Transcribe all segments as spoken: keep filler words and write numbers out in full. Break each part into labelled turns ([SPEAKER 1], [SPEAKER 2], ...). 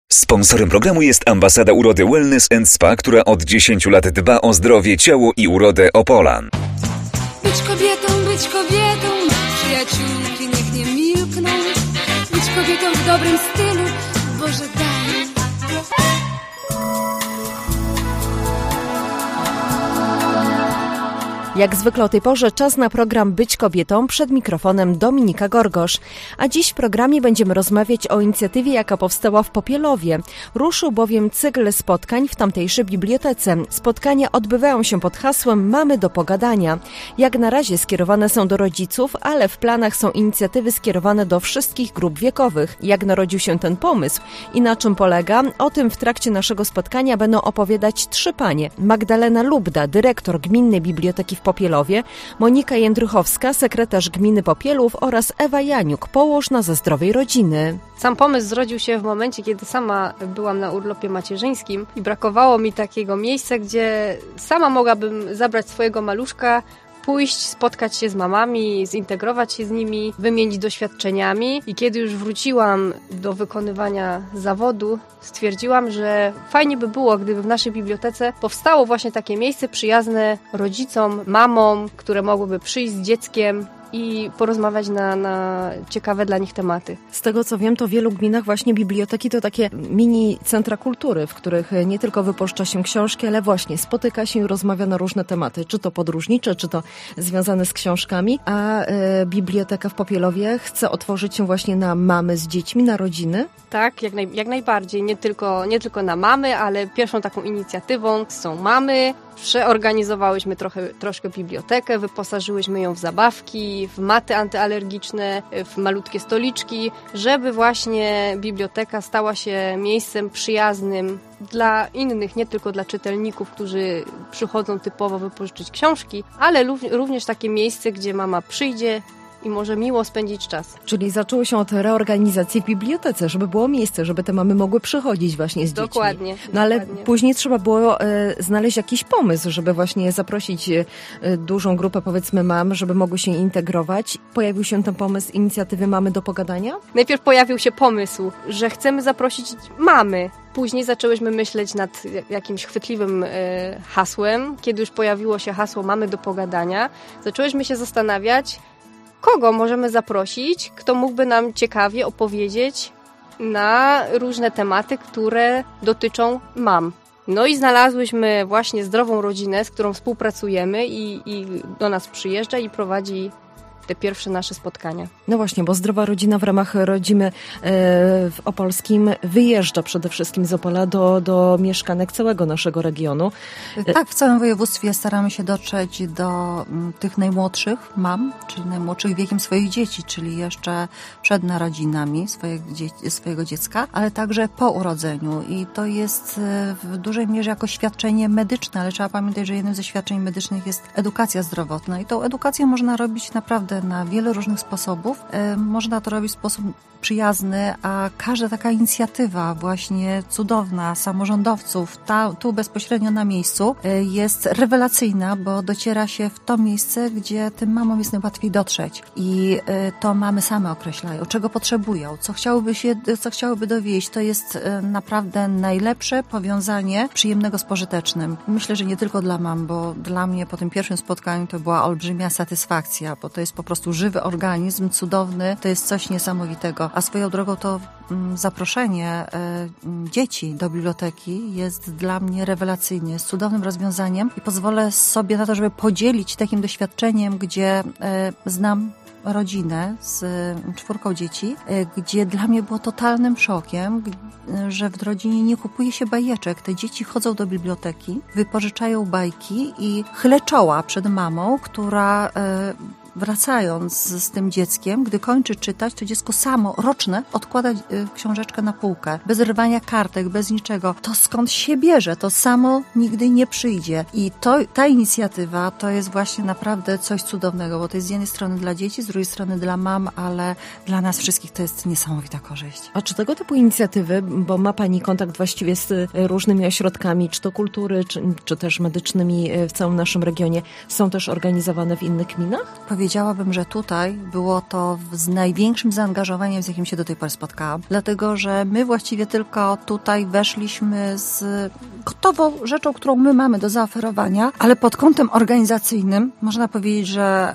[SPEAKER 1] Sponsorem programu jest Ambasada Urody Wellness and Spa, która od dziesięciu lat dba o zdrowie, ciało i urodę Opolan.
[SPEAKER 2] Być kobietą, być kobietą, przyjaciółki niech nie milkną. Być kobietą w dobrym stylu, Boże daj.
[SPEAKER 3] Jak zwykle o tej porze czas na program Być Kobietą, przed mikrofonem Dominika Gorgosz. A dziś w programie będziemy rozmawiać o inicjatywie, jaka powstała w Popielowie. Ruszył bowiem cykl spotkań w tamtejszej bibliotece. Spotkania odbywają się pod hasłem Mamy do pogadania. Jak na razie skierowane są do rodziców, ale w planach są inicjatywy skierowane do wszystkich grup wiekowych. Jak narodził się ten pomysł i na czym polega? O tym w trakcie naszego spotkania będą opowiadać trzy panie. Magdalena Lubda, dyrektor Gminnej Biblioteki w Popielowie, Monika Jędrychowska, sekretarz Gminy Popielów oraz Ewa Janiuk, położna ze zdrowej rodziny.
[SPEAKER 4] Sam pomysł zrodził się w momencie, kiedy sama byłam na urlopie macierzyńskim i brakowało mi takiego miejsca, gdzie sama mogłabym zabrać swojego maluszka, pójść, spotkać się z mamami, zintegrować się z nimi, wymienić doświadczeniami. I kiedy już wróciłam do wykonywania zawodu, stwierdziłam, że fajnie by było, gdyby w naszej bibliotece powstało właśnie takie miejsce przyjazne rodzicom, mamom, które mogłyby przyjść z dzieckiem i porozmawiać na, na ciekawe dla nich tematy.
[SPEAKER 3] Z tego co wiem, to w wielu gminach właśnie biblioteki to takie mini centra kultury, w których nie tylko wypożycza się książki, ale właśnie spotyka się i rozmawia na różne tematy, czy to podróżnicze, czy to związane z książkami, a e, biblioteka w Popielowie chce otworzyć się właśnie na mamy z dziećmi, na rodziny?
[SPEAKER 4] Tak, jak, naj, jak najbardziej. Nie tylko, nie tylko na mamy, ale pierwszą taką inicjatywą są mamy. Przeorganizowałyśmy trochę, troszkę bibliotekę, wyposażyłyśmy ją w zabawki, w maty antyalergiczne, w malutkie stoliczki, żeby właśnie biblioteka stała się miejscem przyjaznym dla innych, nie tylko dla czytelników, którzy przychodzą typowo wypożyczyć książki, ale również takie miejsce, gdzie mama przyjdzie i może miło spędzić czas.
[SPEAKER 3] Czyli zaczęło się od reorganizacji w bibliotece, żeby było miejsce, żeby te mamy mogły przychodzić właśnie z
[SPEAKER 4] dokładnie,
[SPEAKER 3] dziećmi. No ale
[SPEAKER 4] dokładnie.
[SPEAKER 3] Później trzeba było e, znaleźć jakiś pomysł, żeby właśnie zaprosić e, dużą grupę, powiedzmy, mam, żeby mogły się integrować. Pojawił się ten pomysł inicjatywy Mamy do pogadania?
[SPEAKER 4] Najpierw pojawił się pomysł, że chcemy zaprosić mamy. Później zaczęłyśmy myśleć nad jakimś chwytliwym e, hasłem. Kiedy już pojawiło się hasło Mamy do pogadania, zaczęłyśmy się zastanawiać, kogo możemy zaprosić, kto mógłby nam ciekawie opowiedzieć na różne tematy, które dotyczą mam. No i znalazłyśmy właśnie zdrową rodzinę, z którą współpracujemy i, i do nas przyjeżdża i prowadzi te pierwsze nasze spotkania.
[SPEAKER 3] No właśnie, bo Zdrowa Rodzina w ramach Rodzimy w Opolskim wyjeżdża przede wszystkim z Opola do, do mieszkanek całego naszego regionu.
[SPEAKER 5] Tak, w całym województwie staramy się dotrzeć do tych najmłodszych mam, czyli najmłodszych wiekiem swoich dzieci, czyli jeszcze przed narodzinami swojego, dzie- swojego dziecka, ale także po urodzeniu. I to jest w dużej mierze jako świadczenie medyczne, ale trzeba pamiętać, że jednym ze świadczeń medycznych jest edukacja zdrowotna i tą edukację można robić naprawdę na wiele różnych sposobów. Można to robić w sposób przyjazny, a każda taka inicjatywa właśnie cudowna samorządowców, ta, tu bezpośrednio na miejscu jest rewelacyjna, bo dociera się w to miejsce, gdzie tym mamom jest najłatwiej dotrzeć i to mamy same określają, czego potrzebują, co chciałyby się, co chciałyby dowieść. To jest naprawdę najlepsze powiązanie przyjemnego z pożytecznym. Myślę, że nie tylko dla mam, bo dla mnie po tym pierwszym spotkaniu to była olbrzymia satysfakcja, bo to jest po prostu żywy organizm, cudowny, to jest coś niesamowitego. A swoją drogą to zaproszenie dzieci do biblioteki jest dla mnie rewelacyjnie, jest cudownym rozwiązaniem i pozwolę sobie na to, żeby podzielić takim doświadczeniem, gdzie znam rodzinę z czwórką dzieci, gdzie dla mnie było totalnym szokiem, że w rodzinie nie kupuje się bajeczek. Te dzieci chodzą do biblioteki, wypożyczają bajki i chylę czoła przed mamą, która wracając z tym dzieckiem, gdy kończy czytać, to dziecko samo, roczne, odkłada książeczkę na półkę. Bez rwania kartek, bez niczego. To skąd się bierze? To samo nigdy nie przyjdzie. I to, ta inicjatywa to jest właśnie naprawdę coś cudownego, bo to jest z jednej strony dla dzieci, z drugiej strony dla mam, ale dla nas wszystkich to jest niesamowita korzyść.
[SPEAKER 3] A czy tego typu inicjatywy, bo ma Pani kontakt właściwie z różnymi ośrodkami, czy to kultury, czy, czy też medycznymi w całym naszym regionie, są też organizowane w innych gminach?
[SPEAKER 5] powiedziałabym, że tutaj było to z największym zaangażowaniem, z jakim się do tej pory spotkałam. Dlatego, że my właściwie tylko tutaj weszliśmy z gotową rzeczą, którą my mamy do zaoferowania, ale pod kątem organizacyjnym można powiedzieć, że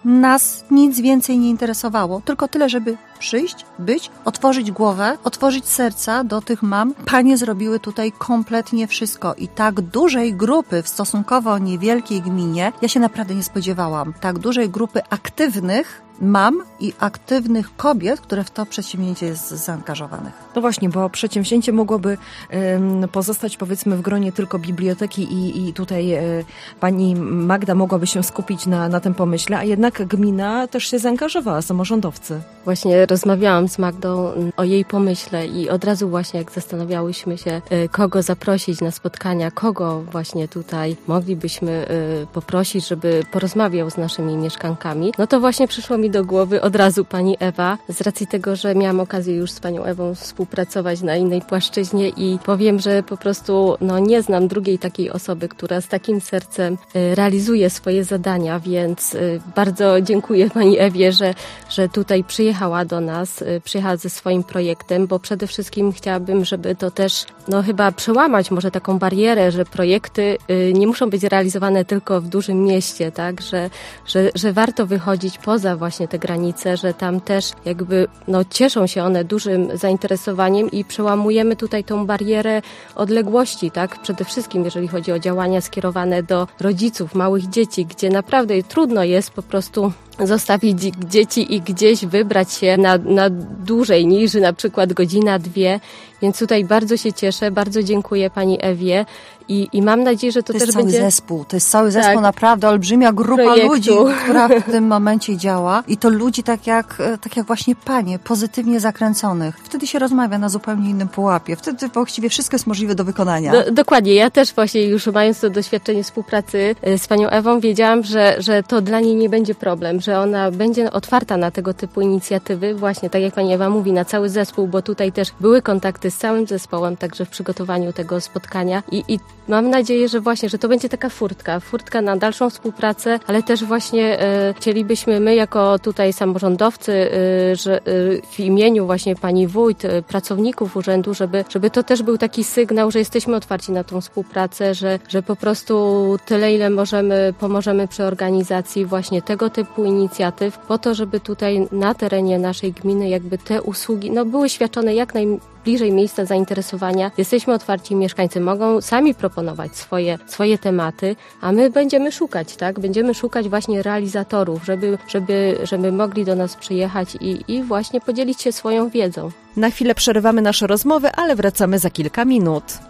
[SPEAKER 5] nas nic więcej nie interesowało. Tylko tyle, żeby przyjść, być, otworzyć głowę, otworzyć serca do tych mam. Panie zrobiły tutaj kompletnie wszystko i tak dużej grupy w stosunkowo niewielkiej gminie ja się naprawdę nie spodziewałam. Tak dużej grupy aktywnych mam i aktywnych kobiet, które w to przedsięwzięcie jest zaangażowanych.
[SPEAKER 3] No właśnie, bo przedsięwzięcie mogłoby um, pozostać powiedzmy w gronie tylko biblioteki i, i tutaj e, pani Magda mogłaby się skupić na, na tym pomyśle, a jednak gmina też się zaangażowała, samorządowcy.
[SPEAKER 4] Właśnie rozmawiałam z Magdą o jej pomyśle i od razu właśnie jak zastanawiałyśmy się, kogo zaprosić na spotkania, kogo właśnie tutaj moglibyśmy poprosić, żeby porozmawiał z naszymi mieszkankami, no to właśnie przyszło mi do głowy od razu pani Ewa, z racji tego, że miałam okazję już z panią Ewą współpracować na innej płaszczyźnie i powiem, że po prostu no, nie znam drugiej takiej osoby, która z takim sercem realizuje swoje zadania, więc bardzo dziękuję pani Ewie, że, że tutaj przyjechała do nas, przyjechała ze swoim projektem, bo przede wszystkim chciałabym, żeby to też no chyba przełamać może taką barierę, że projekty nie muszą być realizowane tylko w dużym mieście, tak, że, że, że warto wychodzić poza właśnie te granice, że tam też jakby no cieszą się one dużym zainteresowaniem i przełamujemy tutaj tą barierę odległości, tak, przede wszystkim jeżeli chodzi o działania skierowane do rodziców, małych dzieci, gdzie naprawdę trudno jest po prostu zostawić dzieci i gdzieś wybrać się na, na dłużej niż na przykład godzina, dwie. Więc tutaj bardzo się cieszę, bardzo dziękuję pani Ewie i, i mam nadzieję, że to,
[SPEAKER 5] to
[SPEAKER 4] też
[SPEAKER 5] jest cały
[SPEAKER 4] będzie...
[SPEAKER 5] zespół, to jest cały zespół,
[SPEAKER 4] tak,
[SPEAKER 5] naprawdę olbrzymia grupa
[SPEAKER 4] projektu.
[SPEAKER 5] ludzi, która w tym momencie działa i to ludzi tak jak, tak jak właśnie panie, pozytywnie zakręconych. Wtedy się rozmawia na zupełnie innym pułapie, wtedy właściwie wszystko jest możliwe do wykonania.
[SPEAKER 4] Do, dokładnie, ja też właśnie już mając to doświadczenie współpracy z panią Ewą wiedziałam, że, że to dla niej nie będzie problem, że ona będzie otwarta na tego typu inicjatywy, właśnie tak jak pani Ewa mówi, na cały zespół, bo tutaj też były kontakty z całym zespołem, także w przygotowaniu tego spotkania i, i mam nadzieję, że właśnie, że to będzie taka furtka, furtka na dalszą współpracę, ale też właśnie e, chcielibyśmy my jako tutaj samorządowcy, e, że e, w imieniu właśnie pani wójt, e, pracowników urzędu, żeby, żeby to też był taki sygnał, że jesteśmy otwarci na tą współpracę, że, że po prostu tyle, ile możemy, pomożemy przy organizacji właśnie tego typu inicjatyw, po to, żeby tutaj na terenie naszej gminy jakby te usługi no, były świadczone jak najbliżej miejsca zainteresowania. Jesteśmy otwarci, mieszkańcy mogą sami proponować swoje, swoje tematy, a my będziemy szukać, tak? Będziemy szukać właśnie realizatorów, żeby, żeby, żeby mogli do nas przyjechać i, i właśnie podzielić się swoją wiedzą.
[SPEAKER 3] Na chwilę przerywamy nasze rozmowy, ale wracamy za kilka minut.